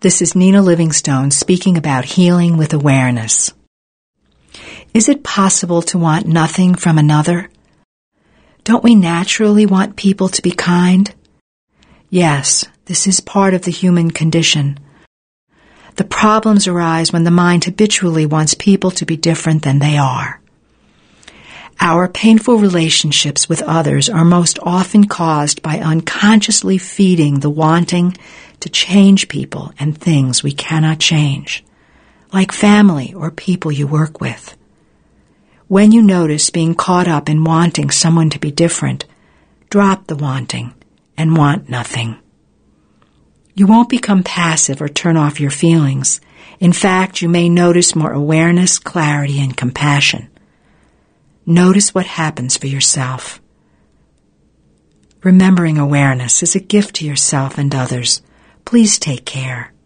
This is Nina Livingstone speaking about healing with awareness. Is it possible to want nothing from another? Don't we naturally want people to be kind? Yes, this is part of the human condition. The problems arise when the mind habitually wants people to be different than they are. Our painful relationships with others are most often caused by unconsciously feeding the wanting to change people and things we cannot change, like family or people you work with. When you notice being caught up in wanting someone to be different, drop the wanting and want nothing. You won't become passive or turn off your feelings. In fact, you may notice more awareness, clarity, and compassion. Notice what happens for yourself. Remembering awareness is a gift to yourself and others. Please take care.